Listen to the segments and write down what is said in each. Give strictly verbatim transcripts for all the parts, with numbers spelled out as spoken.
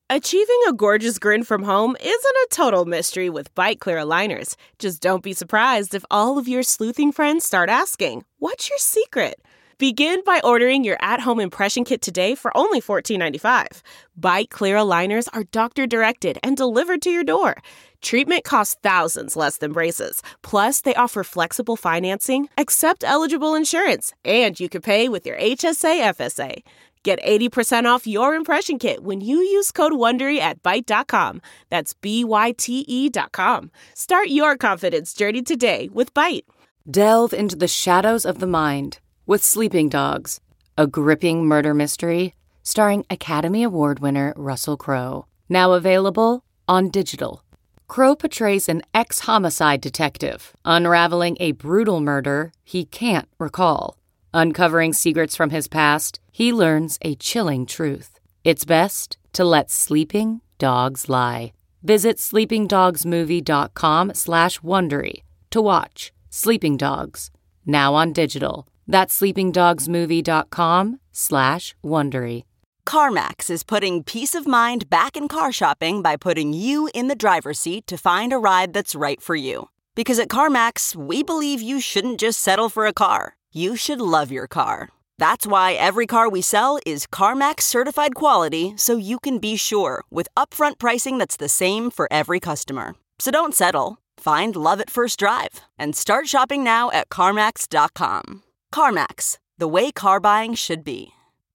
Achieving a gorgeous grin from home isn't a total mystery with Byte Clear aligners. Just don't be surprised if all of your sleuthing friends start asking, "What's your secret?" Begin by ordering your at-home impression kit today for only fourteen ninety-five. Byte Clear aligners are doctor-directed and delivered to your door. Treatment costs thousands less than braces. Plus, they offer flexible financing, accept eligible insurance, and you can pay with your H S A F S A. Get eighty percent off your impression kit when you use code WONDERY at byte dot com. That's B Y T E dot com. Start your confidence journey today with Byte. Delve into the shadows of the mind with Sleeping Dogs, a gripping murder mystery starring Academy Award winner Russell Crowe. Now available on digital. Crowe portrays an ex-homicide detective unraveling a brutal murder he can't recall. Uncovering secrets from his past, he learns a chilling truth. It's best to let sleeping dogs lie. Visit sleepingdogsmovie.com slash Wondery to watch Sleeping Dogs, now on digital. That's sleepingdogsmovie.com slash Wondery. CarMax is putting peace of mind back in car shopping by putting you in the driver's seat to find a ride that's right for you. Because at CarMax, we believe you shouldn't just settle for a car. You should love your car. That's why every car we sell is CarMax certified quality, so you can be sure with upfront pricing that's the same for every customer. So don't settle. Find love at first drive and start shopping now at CarMax dot com. CarMax, the way car buying should be.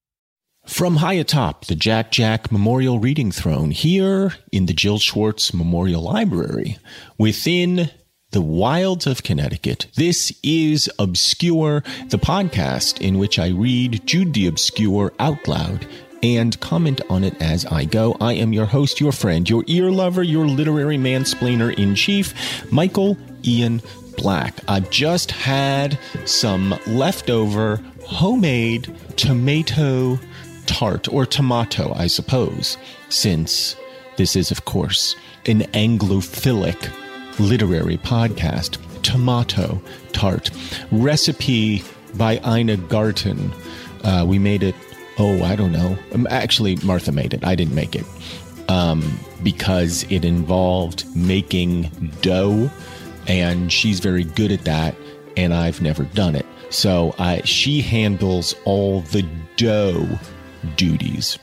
From high atop the Jack Jack Memorial Reading Throne here in the Jill Schwartz Memorial Library, within the wilds of Connecticut, this is Obscure, the podcast in which I read Jude the Obscure out loud and comment on it as I go. I am your host, your friend, your ear lover, your literary mansplainer-in-chief, Michael Ian Black. I've just had some leftover homemade tomato tart, or tomato, I suppose, since this is, of course, an Anglophilic literary podcast. Tomato tart. Recipe by Ina Garten. Uh, we made it, oh, I don't know. Um, actually, Martha made it. I didn't make it. Um, because it involved making dough, and she's very good at that, and I've never done it. So I, she handles all the dough duties.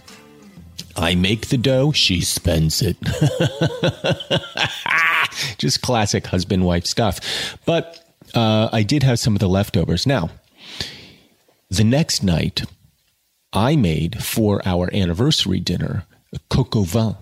I make the dough, she spends it. Just classic husband-wife stuff. But uh, I did have some of the leftovers. Now, the next night, I made for our anniversary dinner a coq au vin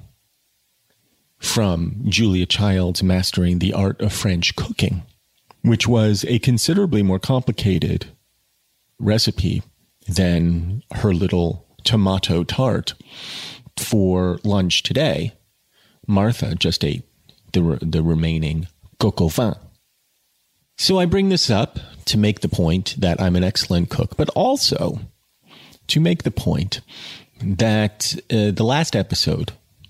from Julia Child's Mastering the Art of French Cooking, which was a considerably more complicated recipe than her little tomato tart. For lunch today, Martha just ate the the remaining coq au vin. So I bring this up to make the point that I'm an excellent cook, but also to make the point that uh, the last episode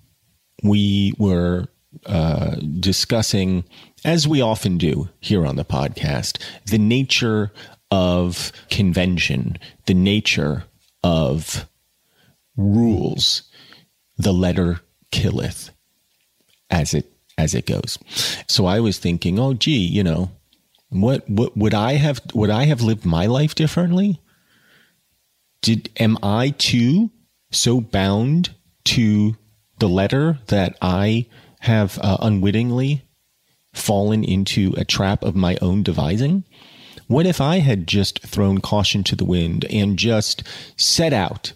we were uh, discussing, as we often do here on the podcast, the nature of convention, the nature of rules. The letter killeth, as it as it goes. So I was thinking, oh, gee, you know, what what would I have would I have lived my life differently? Did am I too so bound to the letter that I have uh, unwittingly fallen into a trap of my own devising? What if I had just thrown caution to the wind and just set out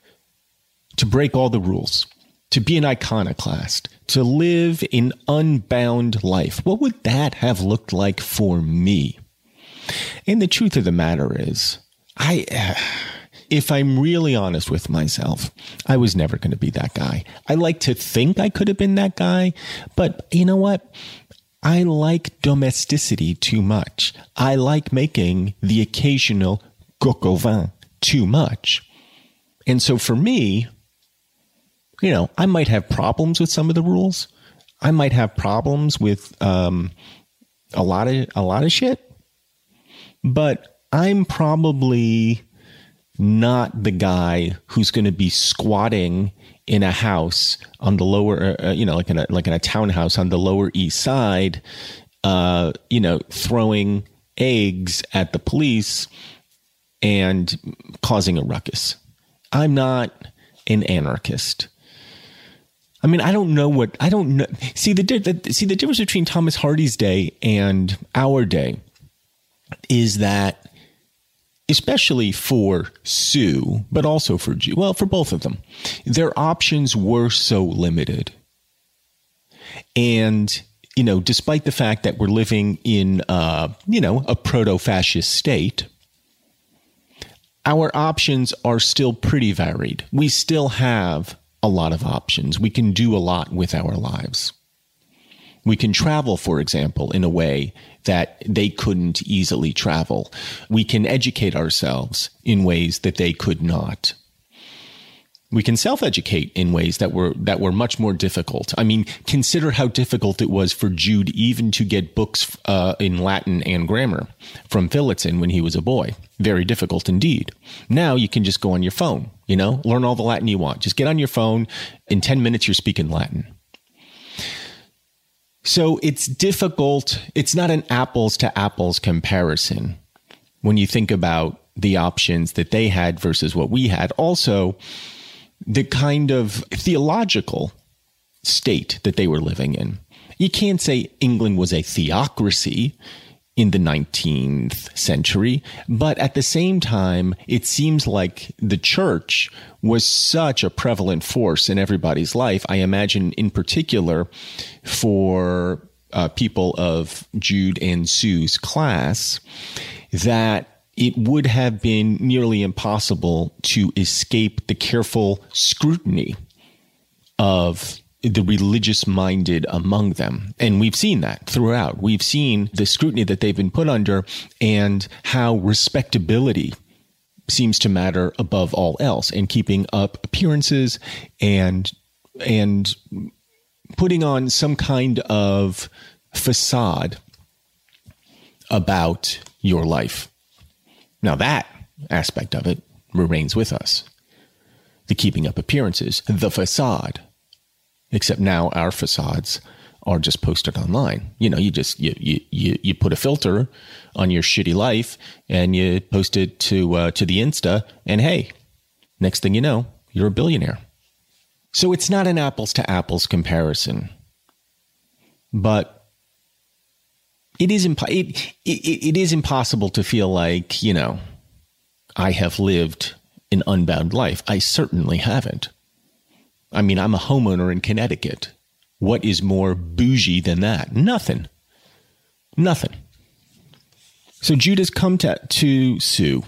to break all the rules, to be an iconoclast, to live an unbound life? What would that have looked like for me? And the truth of the matter is, I, uh, if I'm really honest with myself, I was never going to be that guy. I like to think I could have been that guy, but you know what? I like domesticity too much. I like making the occasional coq au vin too much. And so for me, you know, I might have problems with some of the rules. I might have problems with um, a lot of a lot of shit. But I'm probably not the guy who's going to be squatting in a house on the lower, uh, you know, like in a like in a townhouse on the Lower East Side, uh, you know, throwing eggs at the police and causing a ruckus. I'm not an anarchist. I mean, I don't know what I don't know. See the, the see the difference between Thomas Hardy's day and our day is that, especially for Sue, but also for Jude, well, for both of them, their options were so limited. And, you know, despite the fact that we're living in, uh, you know, a proto-fascist state, our options are still pretty varied. We still have a lot of options. We can do a lot with our lives. We can travel, for example, in a way that they couldn't easily travel. We can educate ourselves in ways that they could not. We can self-educate in ways that were that were much more difficult. I mean, consider how difficult it was for Jude even to get books uh, in Latin and grammar from Phillotson when he was a boy. Very difficult indeed. Now you can just go on your phone, you know, learn all the Latin you want. Just get on your phone. In ten minutes, you're speaking Latin. So it's difficult. It's not an apples to apples comparison when you think about the options that they had versus what we had. Also, the kind of theological state that they were living in. You can't say England was a theocracy in the nineteenth century, but at the same time, it seems like the church was such a prevalent force in everybody's life. I imagine in particular for uh, people of Jude and Sue's class, that it would have been nearly impossible to escape the careful scrutiny of the religious-minded among them. And we've seen that throughout. We've seen the scrutiny that they've been put under and how respectability seems to matter above all else, and keeping up appearances and and putting on some kind of facade about your life. Now that aspect of it remains with us. The keeping up appearances, the facade. Except now our facades are just posted online. You know, you just, you you you, you put a filter on your shitty life and you post it to uh, to the Insta, and hey, next thing you know, you're a billionaire. So it's not an apples to apples comparison, but it is impo- it, it, it is impossible to feel like, you know, I have lived an unbound life. I certainly haven't. I mean, I'm a homeowner in Connecticut. What is more bougie than that? Nothing. Nothing. So Jude has come to, to Sue.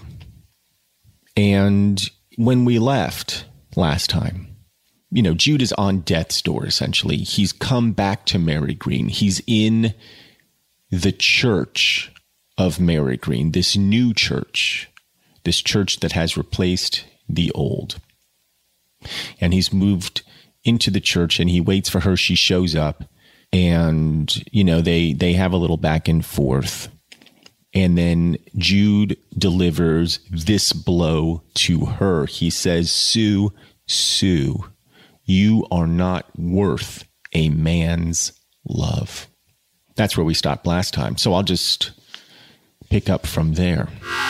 And when we left last time, you know, Jude is on death's door, essentially. He's come back to Marygreen. He's in the church of Marygreen, this new church, this church that has replaced the old. And he's moved into the church and he waits for her. She shows up and, you know, they, they have a little back and forth. And then Jude delivers this blow to her. He says, Sue, Sue, you are not worth a man's love. That's where we stopped last time. So I'll just pick up from there.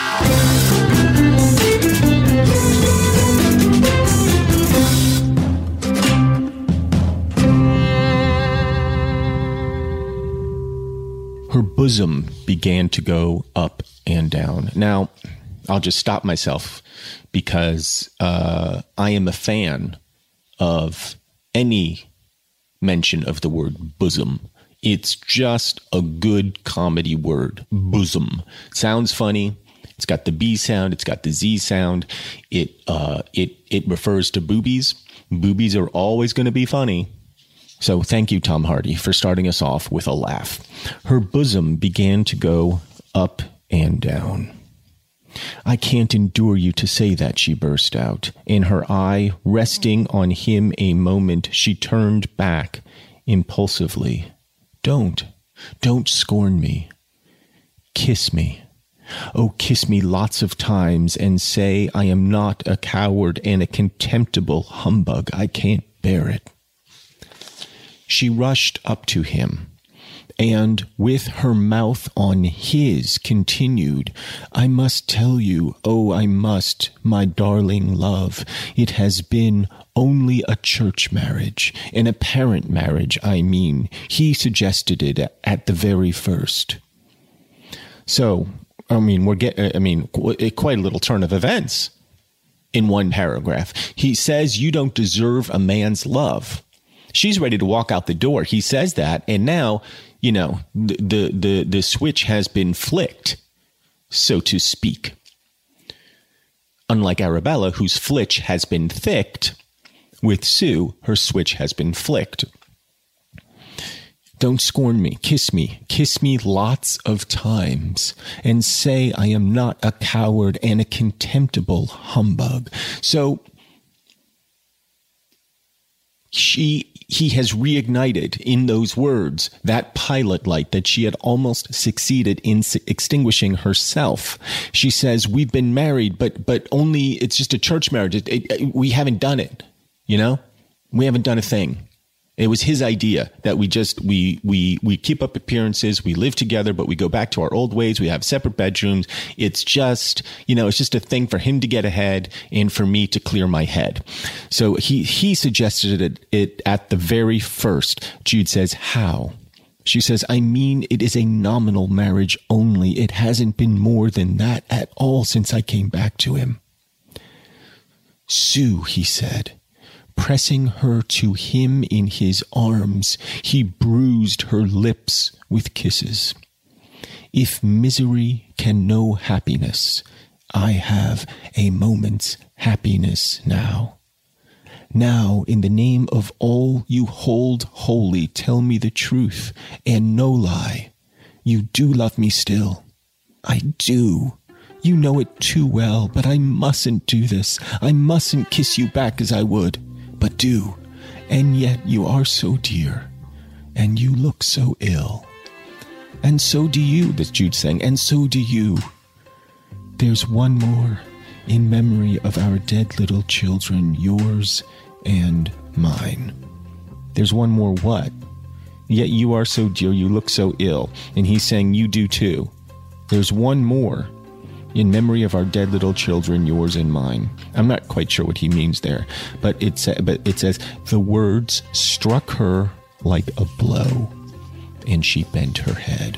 Her bosom began to go up and down. Now, I'll just stop myself because uh, I am a fan of any mention of the word bosom. It's just a good comedy word. Bosom. Sounds funny. It's got the B sound. It's got the Z sound. It uh, it it refers to boobies. Boobies are always going to be funny. So thank you, Tom Hardy, for starting us off with a laugh. Her bosom began to go up and down. I can't endure you to say that, she burst out. In her eye, resting on him a moment, she turned back impulsively. Don't, don't scorn me. Kiss me. Oh, kiss me lots of times and say I am not a coward and a contemptible humbug. I can't bear it. She rushed up to him, and with her mouth on his continued, I must tell you, oh, I must, my darling love, it has been only a church marriage, an apparent marriage, I mean. He suggested it at the very first. So, I mean, we're getting, I mean, quite a little turn of events in one paragraph. He says, you don't deserve a man's love. She's ready to walk out the door. He says that, and now, you know, the, the, the, the switch has been flicked, so to speak. Unlike Arabella, whose flitch has been thicked, with Sue, her switch has been flicked. Don't scorn me. Kiss me. Kiss me lots of times and say I am not a coward and a contemptible humbug. So she, he has reignited in those words that pilot light that she had almost succeeded in extinguishing herself. She says, we've been married, but, but only it's just a church marriage. It, it, it, we haven't done it. You know, we haven't done a thing. It was his idea that we just, we, we, we keep up appearances. We live together, but we go back to our old ways. We have separate bedrooms. It's just, you know, it's just a thing for him to get ahead and for me to clear my head. So he, he suggested it, it at the very first. Jude says, how? She says, I mean, it is a nominal marriage only. It hasn't been more than that at all since I came back to him. Sue, he said, pressing her to him in his arms, he bruised her lips with kisses. If misery can know happiness, I have a moment's happiness now. Now, in the name of all you hold holy, tell me the truth and no lie. You do love me still. I do. You know it too well, but I mustn't do this. I mustn't kiss you back as I would, but do. And yet you are so dear, and you look so ill. And so do you, this Jude sang, and so do you. There's one more in memory of our dead little children, yours and mine. There's one more what? Yet you are so dear, you look so ill. And he's saying, you do too. There's one more in memory of our dead little children, yours and mine. I'm not quite sure what he means there, but it, sa- but it says, the words struck her like a blow, and she bent her head.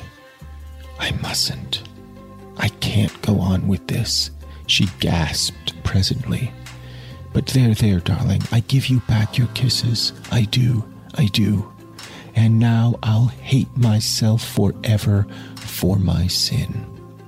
I mustn't. I can't go on with this, she gasped presently. But there, there, darling, I give you back your kisses. I do, I do. And now I'll hate myself forever for my sin.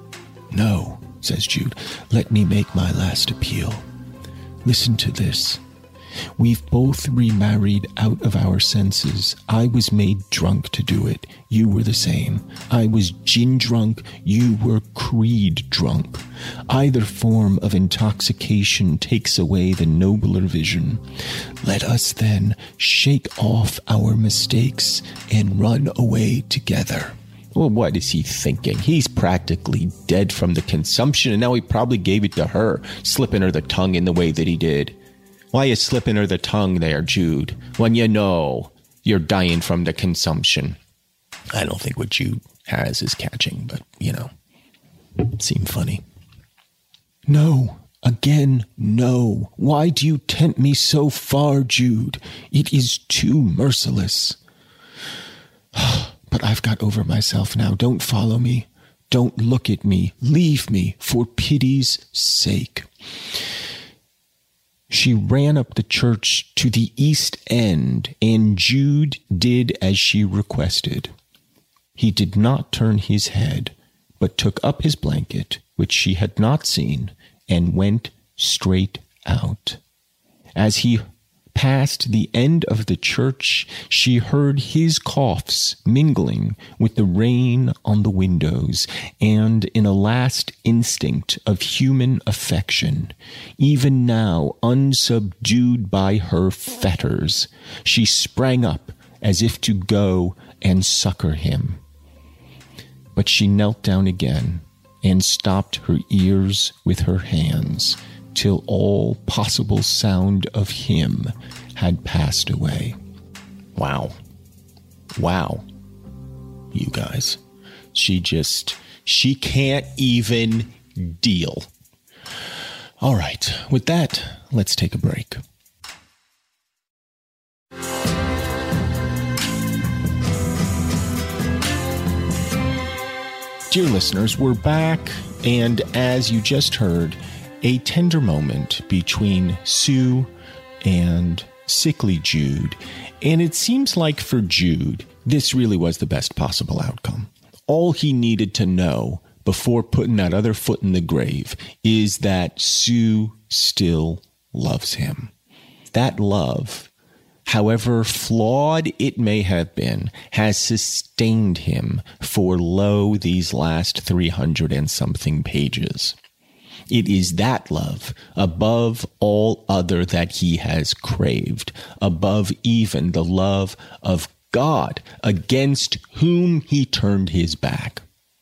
No, says Jude, let me make my last appeal. Listen to this. We've both remarried out of our senses. I was made drunk to do it. You were the same. I was gin drunk. You were creed drunk. Either form of intoxication takes away the nobler vision. Let us then shake off our mistakes and run away together. Well, what is he thinking? He's practically dead from the consumption, and now he probably gave it to her, slipping her the tongue in the way that he did. Why are you slipping her the tongue there, Jude, when you know you're dying from the consumption? I don't think what Jude has is catching, but, you know, seemed funny. No, again, no. Why do you tempt me so far, Jude? It is too merciless. But I've got over myself now. Don't follow me. Don't look at me. Leave me, for pity's sake. She ran up the church to the east end, and Jude did as she requested. He did not turn his head, but took up his blanket, which she had not seen, and went straight out. As he passed the end of the church, she heard his coughs mingling with the rain on the windows, and in a last instinct of human affection, even now unsubdued by her fetters, she sprang up as if to go and succor him. But she knelt down again and stopped her ears with her hands till all possible sound of him had passed away. Wow. Wow. You guys. She just, she can't even deal. All right. With that, let's take a break. Dear listeners, we're back, and as you just heard, a tender moment between Sue and sickly Jude. And it seems like for Jude, this really was the best possible outcome. All he needed to know before putting that other foot in the grave is that Sue still loves him. That love, however flawed it may have been, has sustained him for lo these last three hundred and something pages. It is that love, above all other that he has craved, above even the love of God, against whom he turned his back.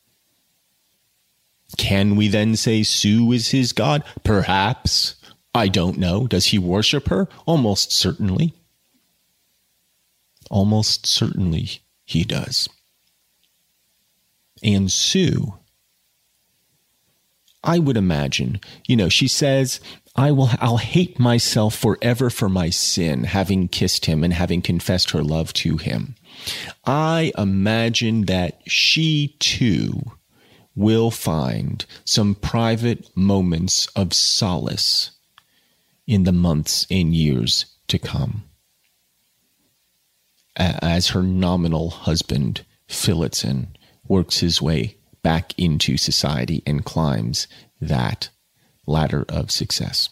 Can we then say Sue is his God? Perhaps. I don't know. Does he worship her? Almost certainly. Almost certainly he does. And Sue, I would imagine, you know, she says, I will, I'll hate myself forever for my sin, having kissed him and having confessed her love to him. I imagine that she too will find some private moments of solace in the months and years to come, as her nominal husband, Phillotson, works his way back into society and climbs that ladder of success.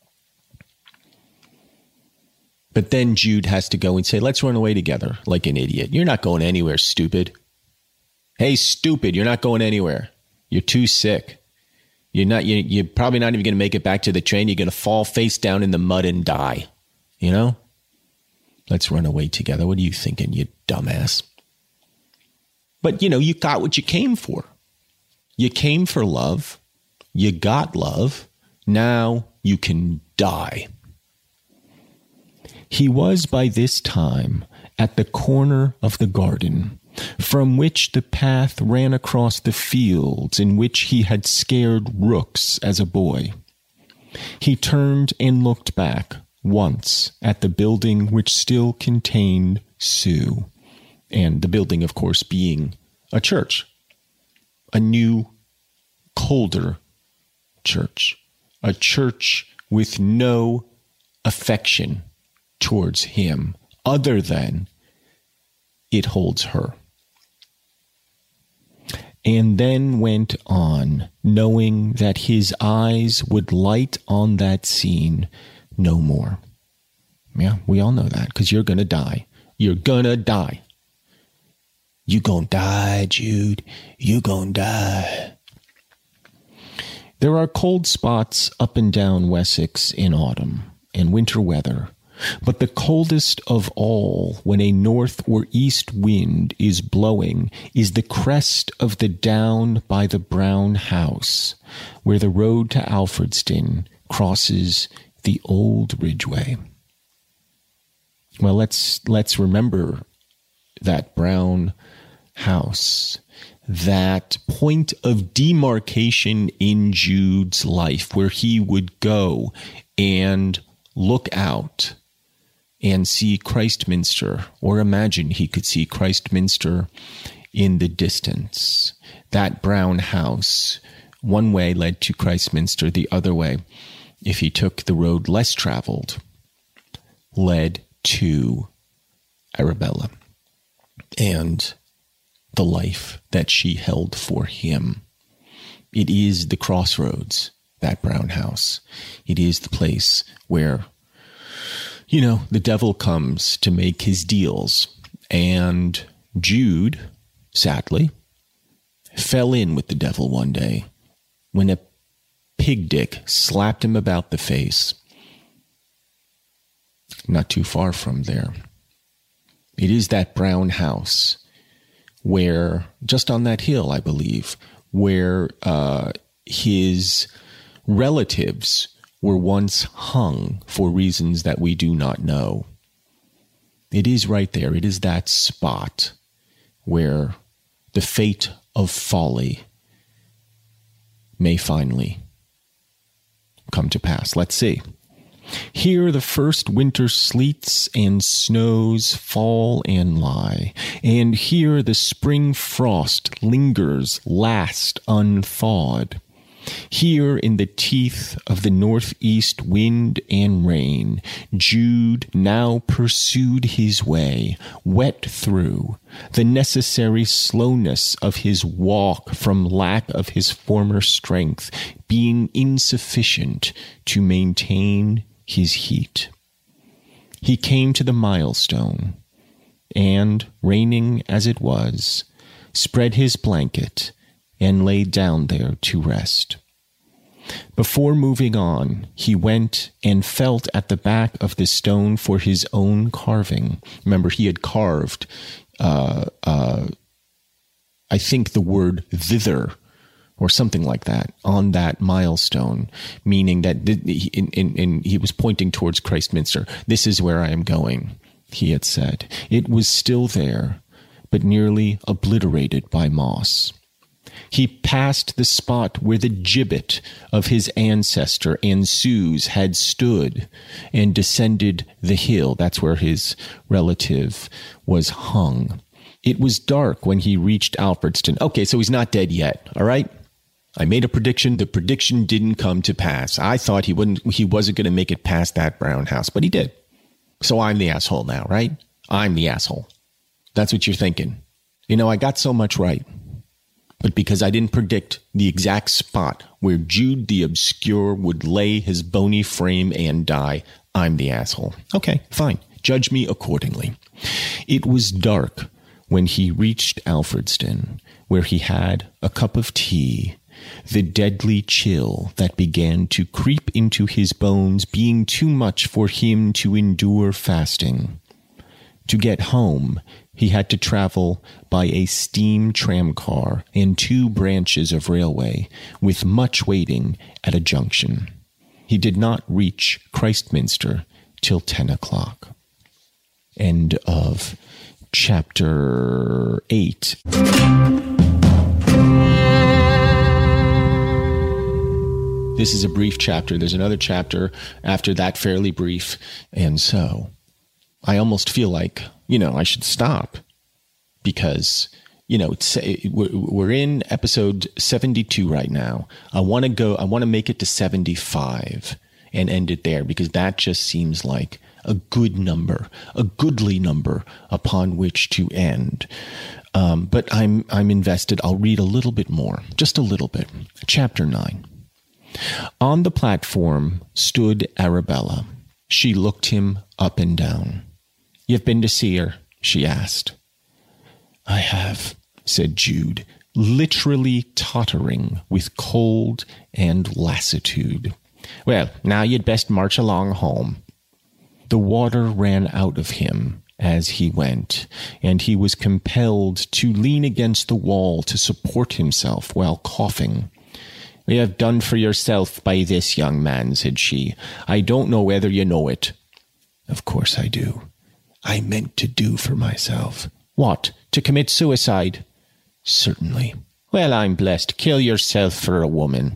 But then Jude has to go and say, let's run away together like an idiot. You're not going anywhere, stupid. Hey, stupid, you're not going anywhere. You're too sick. You're not, you, you're probably not even going to make it back to the train. You're going to fall face down in the mud and die. You know? Let's run away together. What are you thinking, you dumbass? But, you know, you got what you came for. You came for love. You got love. Now you can die. He was by this time at the corner of the garden, from which the path ran across the fields in which he had scared rooks as a boy. He turned and looked back once at the building which still contained Sue, and the building, of course, being a church, a new, colder church, a church with no affection towards him other than it holds her. And then went on, knowing that his eyes would light on that scene no more. Yeah, we all know that, because you're going to die. You're going to die. You gonna die, Jude. You gonna die. There are cold spots up and down Wessex in autumn and winter weather, but the coldest of all when a north or east wind is blowing is the crest of the down by the brown house, where the road to Alfredston crosses the old Ridgeway. Well, let's let's remember that brown house, that point of demarcation in Jude's life where he would go and look out and see Christminster, or imagine he could see Christminster in the distance. That brown house, one way led to Christminster, the other way, if he took the road less traveled, led to Arabella and the life that she held for him. It is the crossroads, that brown house. It is the place where, you know, the devil comes to make his deals. And Jude, sadly, fell in with the devil one day when a pig dick slapped him about the face. Not too far from there. It is that brown house where, just on that hill, I believe, where uh, his relatives were once hung for reasons that we do not know. It is right there. It is that spot where the fate of folly may finally come to pass. Let's see. Here the first winter sleets and snows fall and lie, and here the spring frost lingers last unthawed. Here in the teeth of the northeast wind and rain, Jude now pursued his way, wet through, the necessary slowness of his walk from lack of his former strength being insufficient to maintain his heat. He came to the milestone, and, raining as it was, spread his blanket and lay down there to rest. Before moving on, he went and felt at the back of the stone for his own carving. Remember, he had carved, uh, uh, I think the word thither, or something like that, on that milestone, meaning that th- in, in, in, he was pointing towards Christminster. This is where I am going, he had said. It was still there, but nearly obliterated by moss. He passed the spot where the gibbet of his ancestor Ansuz had stood and descended the hill. That's where his relative was hung. It was dark when he reached Alfredston. Okay, so he's not dead yet, all right? I made a prediction. The prediction didn't come to pass. I thought he wouldn't. He wasn't going to make it past that brown house, but he did. So I'm the asshole now, right? I'm the asshole. That's what you're thinking. You know, I got so much right. But because I didn't predict the exact spot where Jude the Obscure would lay his bony frame and die, I'm the asshole. Okay, fine. Judge me accordingly. It was dark when he reached Alfredston, where he had a cup of tea, the deadly chill that began to creep into his bones being too much for him to endure fasting. To get home, he had to travel by a steam tramcar and two branches of railway, with much waiting at a junction. He did not reach Christminster till ten o'clock. End of chapter eight. This is a brief chapter. There's another chapter after that, fairly brief, and so I almost feel like, you know, I should stop because, you know, it's, we're in episode seventy-two right now. I want to go, I want to make it to seventy-five and end it there because that just seems like a good number, a goodly number upon which to end. Um, but I'm, I'm invested. I'll read a little bit more, just a little bit. Chapter nine. On the platform stood Arabella. She looked him up and down. "You've been to see her?" she asked. "I have," said Jude, literally tottering with cold and lassitude. "Well, now you'd best march along home." The water ran out of him as he went, and he was compelled to lean against the wall to support himself while coughing. "You have done for yourself by this, young man," said she. "I don't know whether you know it." "Of course I do. I meant to do for myself." "What, to commit suicide?" "Certainly." "Well, I'm blessed. Kill yourself for a woman."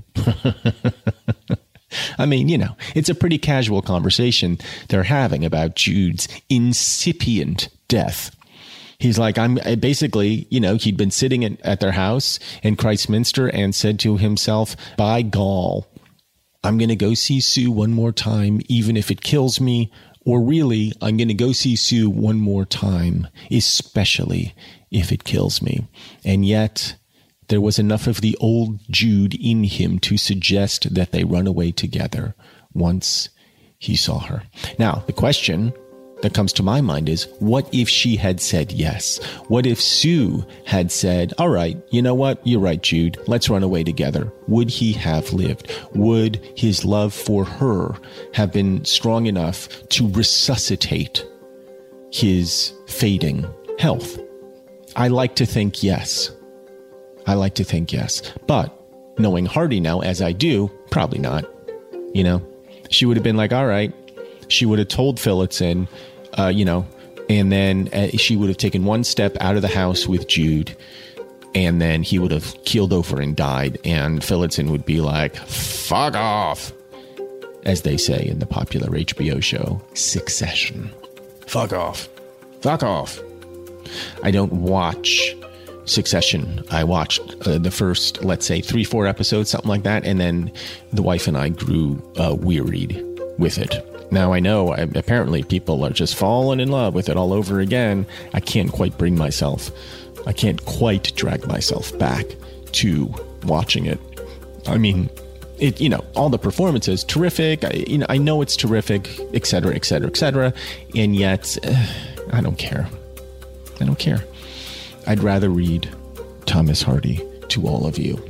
I mean, you know, it's a pretty casual conversation they're having about Jude's incipient death. He's like, I'm basically, you know, he'd been sitting at, at their house in Christminster and said to himself, by gall, I'm going to go see Sue one more time, even if it kills me. Or really, I'm going to go see Sue one more time, especially if it kills me. And yet, there was enough of the old Jude in him to suggest that they run away together once he saw her. Now, the question that comes to my mind is, what if she had said yes? What if Sue had said, all right, you know what? You're right, Jude. Let's run away together. Would he have lived? Would his love for her have been strong enough to resuscitate his fading health? I like to think yes. I like to think yes. But knowing Hardy now, as I do, probably not. You know, she would have been like, all right. She would have told Phillotson, uh, you know, and then uh, she would have taken one step out of the house with Jude, and then he would have keeled over and died, and Phillotson would be like, fuck off, as they say in the popular H B O show, Succession. Fuck off. Fuck off. I don't watch Succession. I watched uh, the first, let's say, three, four episodes, something like that, and then the wife and I grew uh, wearied with it. Now, I know I, apparently people are just falling in love with it all over again. I can't quite bring myself, I can't quite drag myself back to watching it. I mean, it, you know, all the performances, terrific. I, you know, I know it's terrific, et cetera, et cetera, et cetera. And yet, uh, I don't care. I don't care. I'd rather read Thomas Hardy to all of you.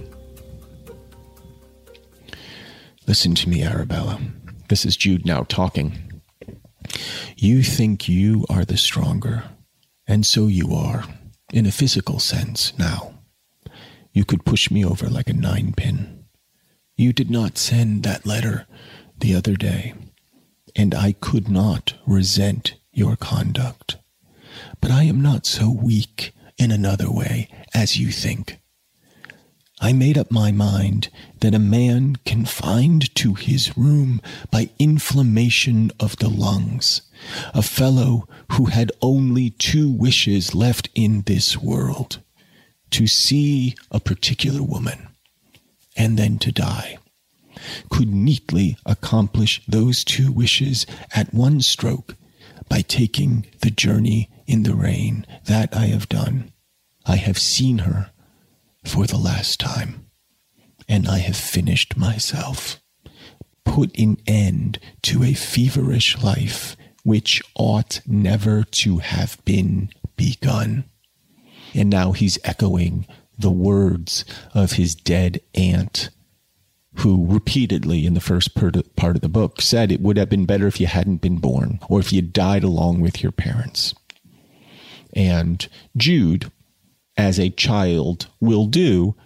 Listen to me, Arabella. This is Jude now talking. You think you are the stronger, and so you are, in a physical sense now. You could push me over like a nine-pin. You did not send that letter the other day, and I could not resent your conduct. But I am not so weak in another way as you think. I made up my mind that a man confined to his room by inflammation of the lungs, a fellow who had only two wishes left in this world, to see a particular woman and then to die, could neatly accomplish those two wishes at one stroke by taking the journey in the rain that I have done. I have seen her for the last time, and I have finished myself, put an end to a feverish life which ought never to have been begun. And now he's echoing the words of his dead aunt, who repeatedly in the first part of the book said it would have been better if you hadn't been born, or if you died along with your parents. And Jude, as a child will do,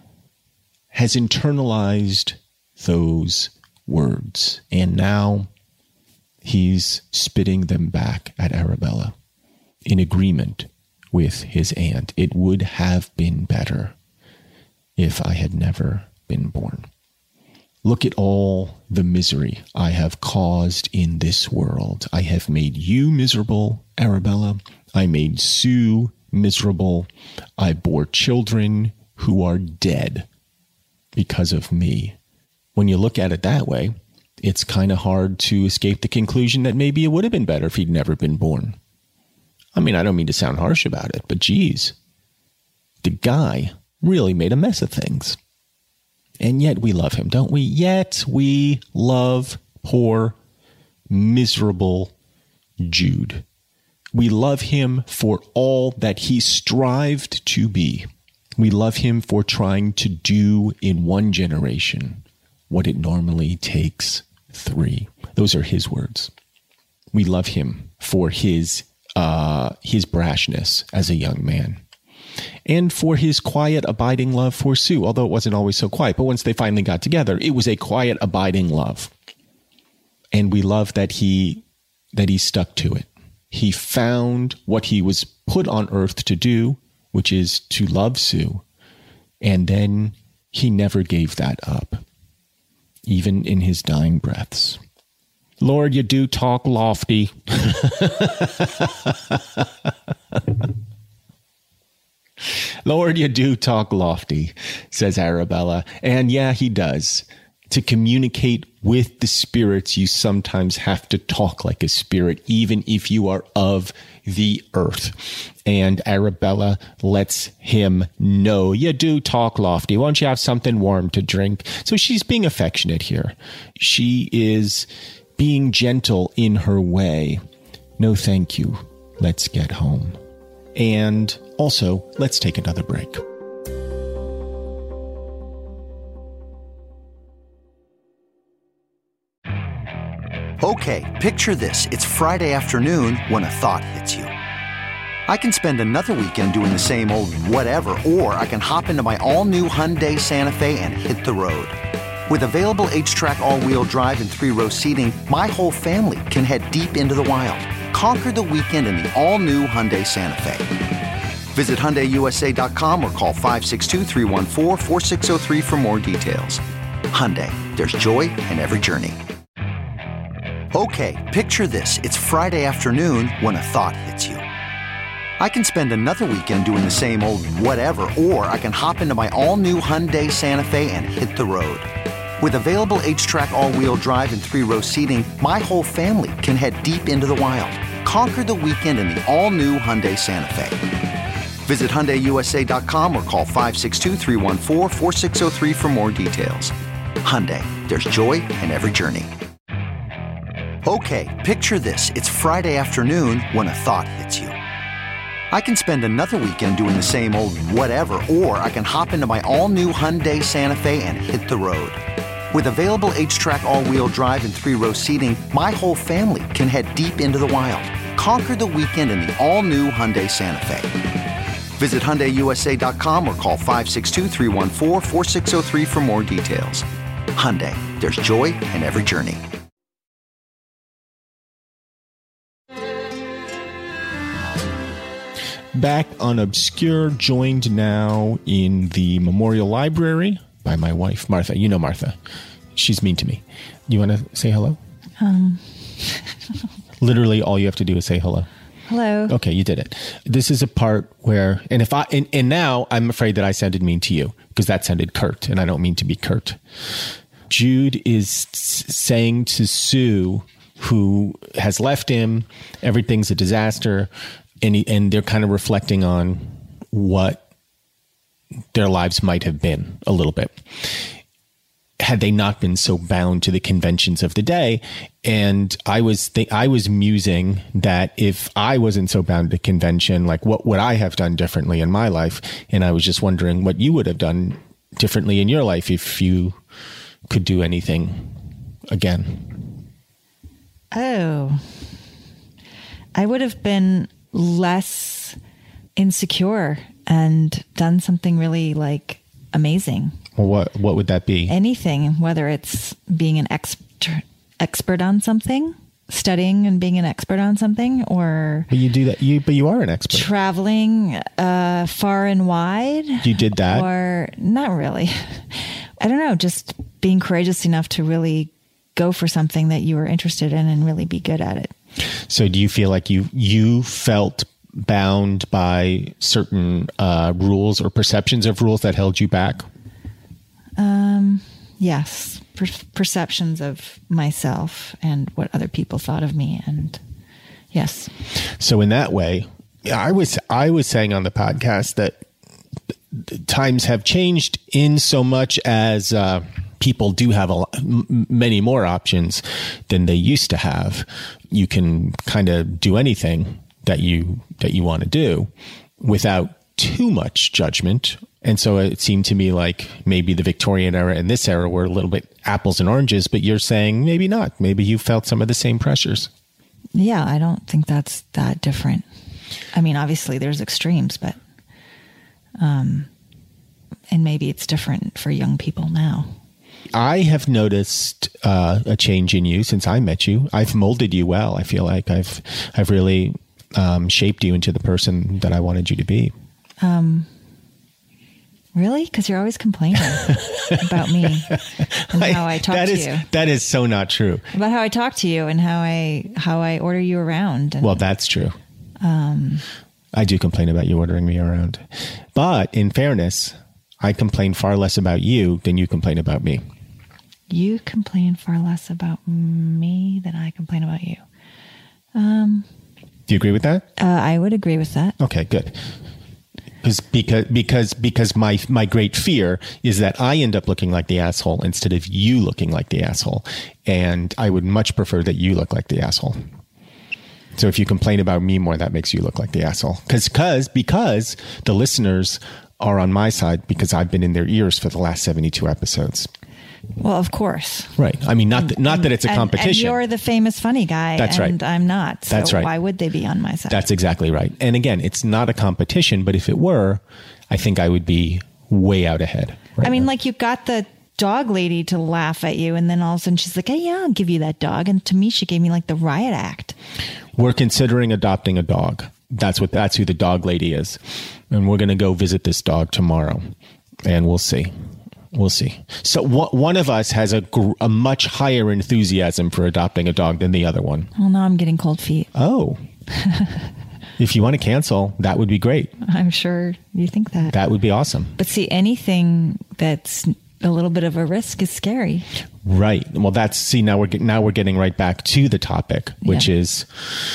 has internalized those words. And now he's spitting them back at Arabella in agreement with his aunt. It would have been better if I had never been born. Look at all the misery I have caused in this world. I have made you miserable, Arabella. I made Sue miserable. I bore children who are dead because of me. When you look at it that way, it's kind of hard to escape the conclusion that maybe it would have been better if he'd never been born. I mean, I don't mean to sound harsh about it, but geez, the guy really made a mess of things. And yet we love him, don't we? Yet we love poor, miserable Jude. We love him for all that he strived to be. We love him for trying to do in one generation what it normally takes three. Those are his words. We love him for his uh, his brashness as a young man, and for his quiet, abiding love for Sue, although it wasn't always so quiet. But once they finally got together, it was a quiet, abiding love. And we love that he that he stuck to it. He found what he was put on earth to do, which is to love Sue. And then he never gave that up, even in his dying breaths. Lord, you do talk lofty. Lord, you do talk lofty, says Arabella. And yeah, he does. To communicate with the spirits, you sometimes have to talk like a spirit, even if you are of the earth. And Arabella lets him know, you do talk lofty. Won't you have something warm to drink? So she's being affectionate here. She is being gentle in her way. No, thank you. Let's get home. And also, let's take another break. Okay, picture this. It's Friday afternoon when a thought hits you. I can spend another weekend doing the same old whatever, or I can hop into my all-new Hyundai Santa Fe and hit the road. With available H-Track all-wheel drive and three-row seating, my whole family can head deep into the wild. Conquer the weekend in the all-new Hyundai Santa Fe. Visit Hyundai U S A dot com or call five six two, three one four, four six zero three for more details. Hyundai, there's joy in every journey. Okay, picture this. It's Friday afternoon when a thought hits you. I can spend another weekend doing the same old whatever, or I can hop into my all-new Hyundai Santa Fe and hit the road. With available H-Track all-wheel drive and three-row seating, my whole family can head deep into the wild. Conquer the weekend in the all-new Hyundai Santa Fe. Visit Hyundai U S A dot com or call five six two, three one four, four six zero three for more details. Hyundai, there's joy in every journey. Okay, picture this. It's Friday afternoon when a thought hits you. I can spend another weekend doing the same old whatever, or I can hop into my all-new Hyundai Santa Fe and hit the road. With available H-Track all-wheel drive and three-row seating, my whole family can head deep into the wild. Conquer the weekend in the all-new Hyundai Santa Fe. Visit Hyundai U S A dot com or call five six two, three one four, four six zero three for more details. Hyundai, there's joy in every journey. Back on Obscure, joined now in the Memorial Library by my wife, Martha. You know Martha. She's mean to me. You want to say hello? Um. Literally, all you have to do is say hello. Hello. Okay, you did it. This is a part where, and if I, and, and now I'm afraid that I sounded mean to you because that sounded curt, and I don't mean to be curt. Jude is saying to Sue, who has left him, everything's a disaster. And, he, and they're kind of reflecting on what their lives might have been a little bit had they not been so bound to the conventions of the day. And I was th- I was musing that if I wasn't so bound to convention, like what would I have done differently in my life? And I was just wondering what you would have done differently in your life if you could do anything again. Oh, I would have been less insecure and done something really like amazing. Well, what what would that be? Anything, whether it's being an expert expert on something, studying and being an expert on something, or but you do that. You but you are an expert. Traveling uh, far and wide. You did that, or not really? I don't know. Just being courageous enough to really go for something that you were interested in and really be good at it. So do you feel like you you felt bound by certain uh, rules or perceptions of rules that held you back? Um, yes. Per- perceptions of myself and what other people thought of me. And yes. So in that way, I was, I was saying on the podcast that times have changed in so much as, uh, people do have a lot, m- many more options than they used to have. You can kind of do anything that you that you want to do without too much judgment. And so it seemed to me like maybe the Victorian era and this era were a little bit apples and oranges, but you're saying maybe not. Maybe you felt some of the same pressures. Yeah, I don't think that's that different. I mean, obviously there's extremes, but um, and maybe it's different for young people now. I have noticed uh, a change in you since I met you. I've molded you well. I feel like I've I've really um, shaped you into the person that I wanted you to be. Um, really? Because you're always complaining about me and I, how I talk that to is, you. That is so not true. About how I talk to you and how I how I order you around. And, well, that's true. Um, I do complain about you ordering me around. But in fairness, I complain far less about you than you complain about me. You complain far less about me than I complain about you. Um, Do you agree with that? Uh, I would agree with that. Okay, good. Because because because because my my great fear is that I end up looking like the asshole instead of you looking like the asshole, and I would much prefer that you look like the asshole. So if you complain about me more, that makes you look like the asshole. Because because because the listeners are on my side because I've been in their ears for the last seventy-two episodes. Well, of course. Right. I mean, not that, not that it's a And- competition. And you're the famous funny guy. That's right. And I'm not. So That's right. why would they be on my side? That's exactly right. And again, it's not a competition, but if it were, I think I would be way out ahead. Right I mean, now. like you got the dog lady to laugh at you, and then all of a sudden she's like, "Hey, yeah, I'll give you that dog." And to me, she gave me like the riot act. We're considering adopting a dog. That's what, that's who the dog lady is. And we're going to go visit this dog tomorrow, and we'll see. We'll see. So w- one of us has a, gr- a much higher enthusiasm for adopting a dog than the other one. Well, now I'm getting cold feet. Oh, if you want to cancel, that would be great. I'm sure you think that. That would be awesome. But see, anything that's a little bit of a risk is scary. Right. Well, that's, see, now we're, get, now we're getting right back to the topic, which Yeah. is,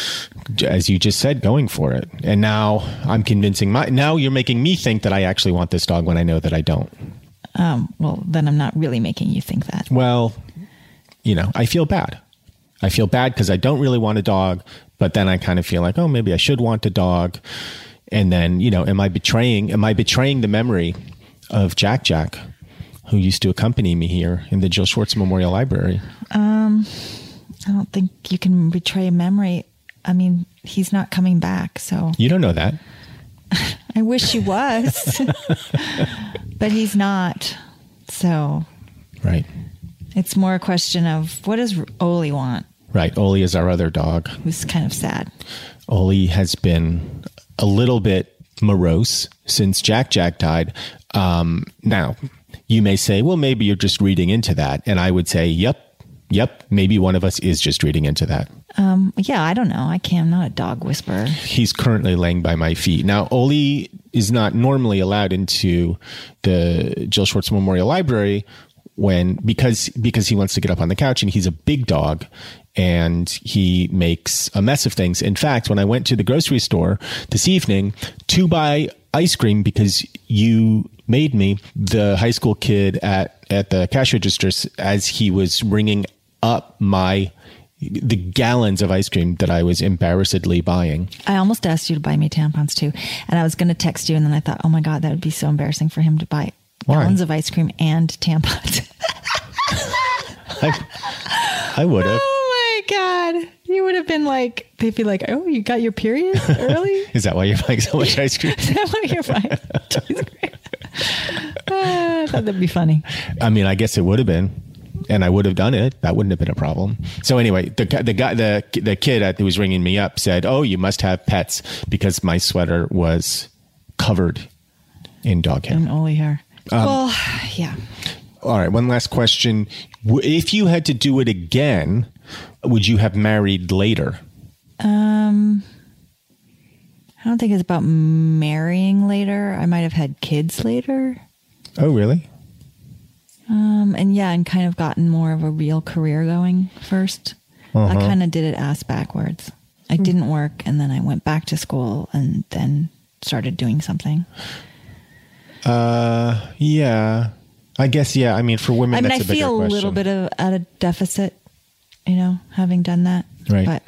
as you just said, going for it. And now I'm convincing my, now you're making me think that I actually want this dog when I know that I don't. Um, well, then I'm not really making you think that. Well, you know, I feel bad. I feel bad because I don't really want a dog, but then I kind of feel like, oh, maybe I should want a dog. And then, you know, am I betraying, am I betraying the memory of Jack Jack, who used to accompany me here in the Jill Schwartz Memorial Library? Um, I don't think you can betray a memory. I mean, he's not coming back, so You don't know that. I wish he was, but he's not. So Right. it's more a question of what does Oli want? Right. Oli is our other dog. Who's kind of sad. Oli has been a little bit morose since Jack Jack died. Um, now, you may say, well, maybe you're just reading into that. And I would say, yep, yep, maybe one of us is just reading into that. Um, yeah, I don't know. I can't. I'm not a dog whisperer. He's currently laying by my feet. Now, Oli is not normally allowed into the Jill Schwartz Memorial Library when because because he wants to get up on the couch, and he's a big dog and he makes a mess of things. In fact, when I went to the grocery store this evening to buy ice cream because you made me, the high school kid at, at the cash registers, as he was ringing up my the gallons of ice cream that I was embarrassedly buying. I almost asked you to buy me tampons too. And I was going to text you, and then I thought, oh my God, that would be so embarrassing for him to buy Why? gallons of ice cream and tampons. I, I would have. Oh my God. You would have been like, they'd be like, oh, you got your period early? Is that why you're buying so much ice cream? Is that why you're buying ice cream? Ah, I thought that'd be funny. I mean, I guess it would have been. And I would have done it. That wouldn't have been a problem. So anyway, the the guy, the the kid at, who was ringing me up said, "Oh, you must have pets," because my sweater was covered in dog hair. And Oli hair. Um, well, yeah. All right. One last question: if you had to do it again, would you have married later? Um, I don't think it's about marrying later. I might have had kids later. Oh, really? Um, and yeah, and kind of gotten more of a real career going first. Uh-huh. I kind of did it ass backwards. I didn't work, and then I went back to school, and then started doing something. Uh, yeah. I guess, yeah. I mean, for women, I mean, that's I a bigger feel a question. little bit of at a deficit, you know, having done that. Right. But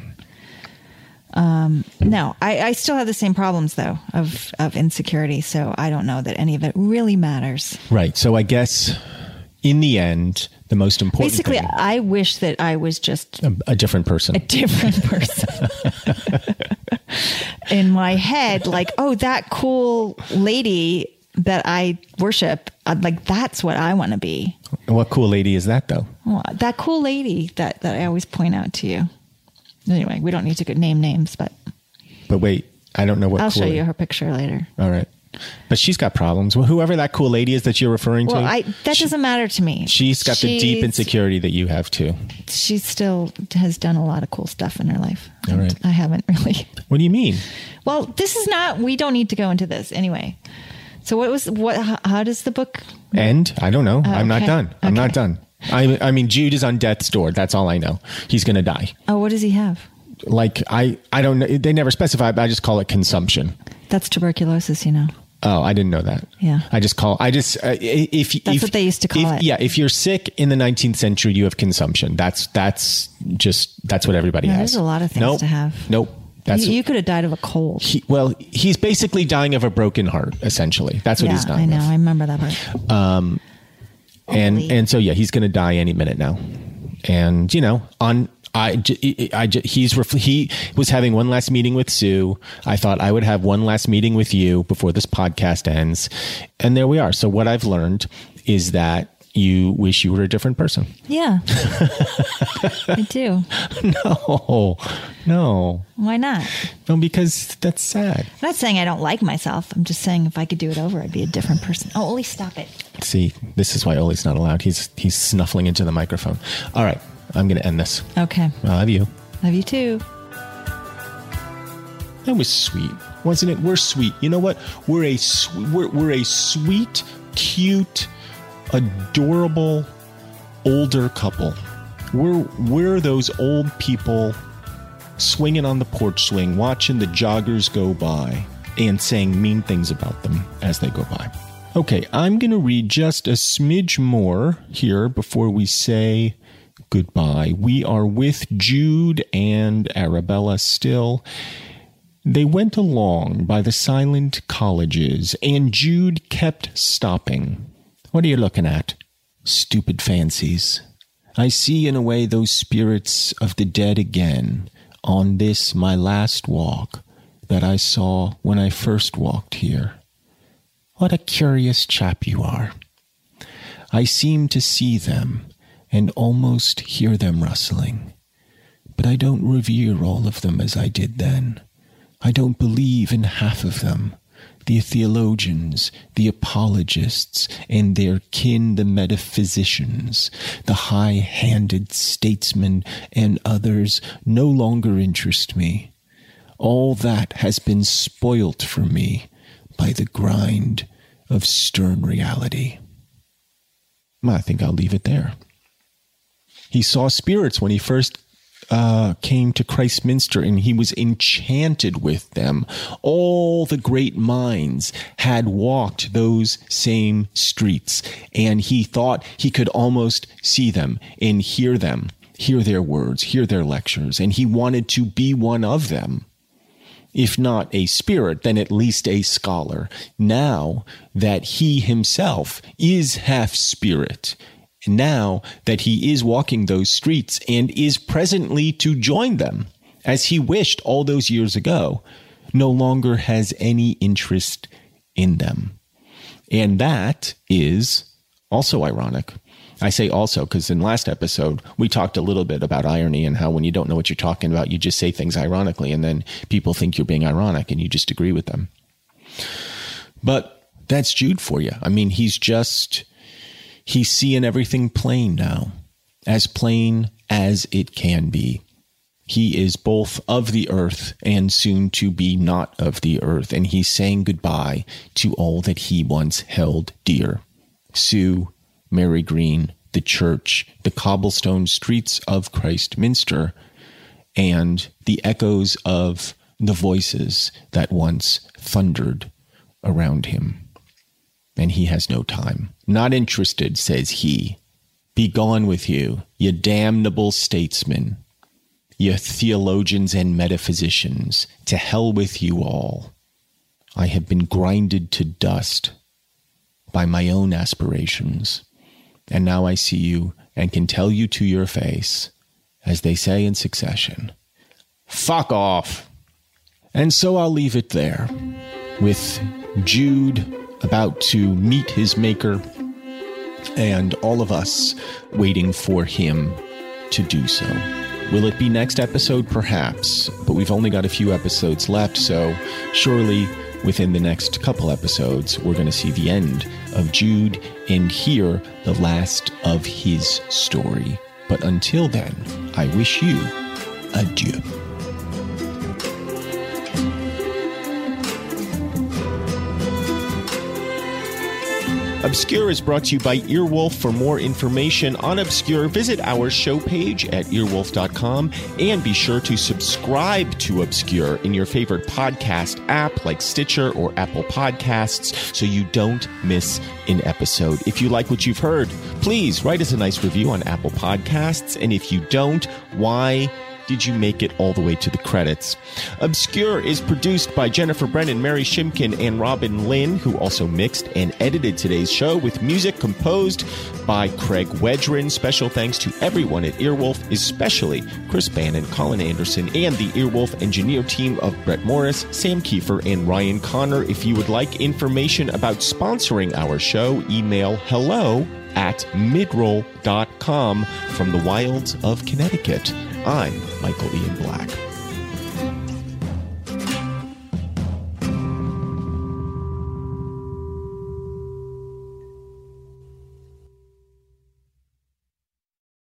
um, no, I, I still have the same problems though of of insecurity. So I don't know that any of it really matters. Right. So I guess in the end, the most important Basically, thing, I wish that I was just a, a different person. a different person in my head. Like, oh, that cool lady that I worship, I'd like, that's what I want to be. What cool lady is that, though? Well, that cool lady that, that I always point out to you. Anyway, we don't need to go name names, but But wait, I don't know what I'll cool show lady. you her picture later. All right. But she's got problems. Well, whoever that cool lady is that you're referring Well, to, I that she- doesn't matter to me. she's got the deep She's- insecurity that you have, too. She still has done a lot of cool stuff in her life. All And right. I haven't really. What do you mean? Well, this is not, we don't need to go into this anyway. So what was, what, how, how does the book? And I don't know. I'm not okay. done. I'm not Okay. done. I, I mean, Jude is on death's door. That's all I know. He's going to die. Oh, what does he have? Like, I, I don't know. They never specify, but I just call it consumption. That's tuberculosis, you know. Oh, I didn't know that. Yeah. I just call, I just, uh, if, That's if, what they used to call if- it. Yeah. If you're sick in the nineteenth century, you have consumption. That's, that's just, that's what everybody No, has. there's a lot of things Nope. to have. Nope. That's, you, you could have died of a cold. he, well, he's basically dying of a broken heart, essentially. That's what yeah, he's dying I know. of. I remember that part. And Holy. and so, yeah, he's going to die any minute now. And, you know, on I, I, he's he was having one last meeting with Sue. I thought I would have one last meeting with you before this podcast ends. And there we are. So what I've learned is that you wish you were a different person. Yeah, I do. No, no. Why not? No, because that's sad. I'm not saying I don't like myself. I'm just saying if I could do it over, I'd be a different person. Oh, Oli, stop it. See, this is why Oli's not allowed. He's he's snuffling into the microphone. All right, I'm going to end this. Okay. I love you. Love you too. That was sweet, wasn't it? We're sweet. You know what? We're a we're we're a sweet, cute, adorable older couple. We're we're those old people swinging on the porch swing, watching the joggers go by and saying mean things about them as they go by. Okay, I'm going to read just a smidge more here before we say goodbye. We are with Jude and Arabella still. They went along by the silent colleges, and Jude kept stopping. What are you looking at? Stupid fancies. I see in a way those spirits of the dead again on this my last walk that I saw when I first walked here. What a curious chap you are. I seem to see them and almost hear them rustling, but I don't revere all of them as I did then. I don't believe in half of them. The theologians, the apologists, and their kin, the metaphysicians, the high-handed statesmen, and others no longer interest me. All that has been spoilt for me by the grind of stern reality. I think I'll leave it there. He saw spirits when he first Uh, came to Christminster, and he was enchanted with them. All the great minds had walked those same streets, and he thought he could almost see them and hear them, hear their words, hear their lectures, and he wanted to be one of them. If not a spirit, then at least a scholar. Now that he himself is half spirit, now that he is walking those streets and is presently to join them, as he wished all those years ago, no longer has any interest in them. And that is also ironic. I say also because in last episode, we talked a little bit about irony and how when you don't know what you're talking about, you just say things ironically, and then people think you're being ironic and you just agree with them. But that's Jude for you. I mean, he's just... He's seeing everything plain now, as plain as it can be. He is both of the earth and soon to be not of the earth, and he's saying goodbye to all that he once held dear. Sue, Mary Green, the church, the cobblestone streets of Christminster, and the echoes of the voices that once thundered around him. And he has no time. Not interested, says he. Be gone with you, ye damnable statesmen, ye theologians and metaphysicians. To hell with you all. I have been grinded to dust by my own aspirations. And now I see you and can tell you to your face, as they say in succession, fuck off. And so I'll leave it there with Jude about to meet his maker, and all of us waiting for him to do so. Will it be next episode? Perhaps, but we've only got a few episodes left, so surely within the next couple episodes, we're going to see the end of Jude and hear the last of his story. But until then, I wish you adieu. Obscure is brought to you by Earwolf. For more information on Obscure, visit our show page at earwolf dot com, and be sure to subscribe to Obscure in your favorite podcast app like Stitcher or Apple Podcasts so you don't miss an episode. If you like what you've heard, please write us a nice review on Apple Podcasts, and if you don't, why did you make it all the way to the credits? Obscure is produced by Jennifer Brennan, Mary Shimkin, and Robin Lynn, who also mixed and edited today's show, with music composed by Craig Wedren. Special thanks to everyone at Earwolf, especially Chris Bannon, Colin Anderson, and the Earwolf engineer team of Brett Morris, Sam Kiefer, and Ryan Connor. If you would like information about sponsoring our show, email hello at midroll dot com from the wilds of Connecticut. I'm Michael Ian Black.